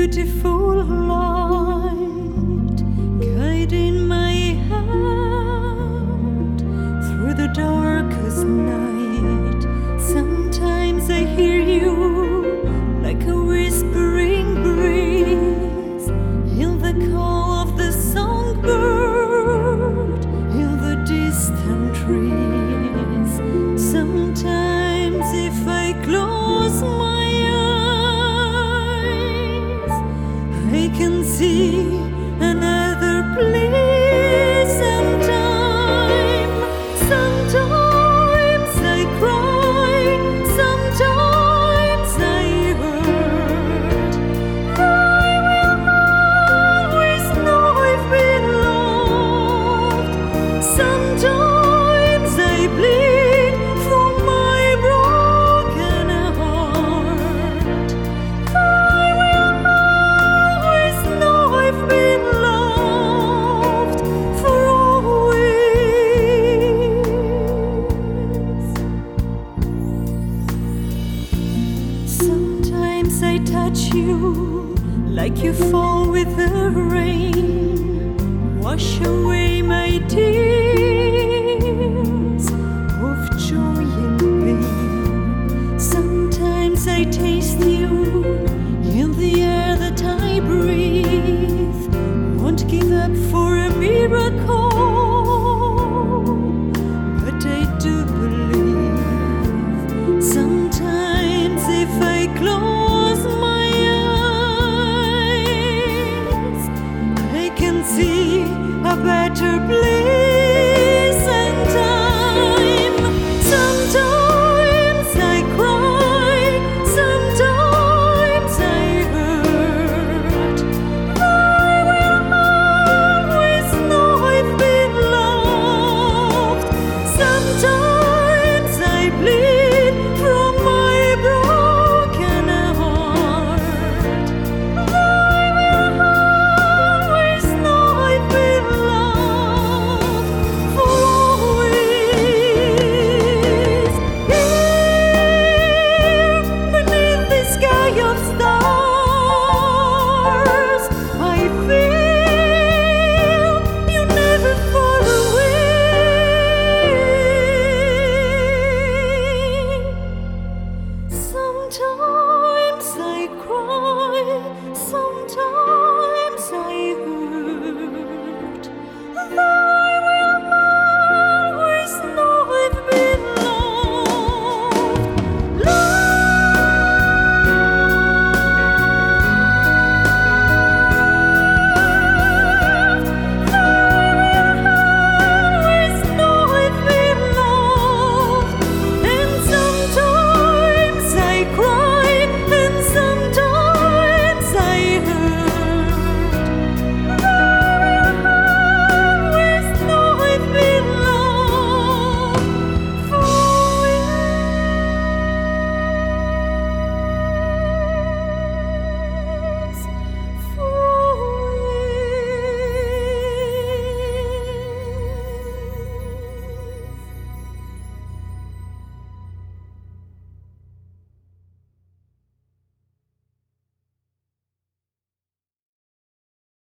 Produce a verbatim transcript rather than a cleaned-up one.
beautiful light guiding my hand through the darkest night. Sometimes I hear you like a whispering breeze in the call of the songbird in the distant trees. Sometimes if I close my eyes, I can see another place and time. Sometimes I cry, sometimes I hurt. I will always know I've been loved. Sometimes I bleed from my broken heart. I will always know I've been loved for always. Sometimes I touch you like you fall with the rain, wash away my tears of joy and pain. Sometimes I taste you in the air that I breathe, won't give up for a miracle, but I do believe. Sometimes if I close my eyes, I can see a better place.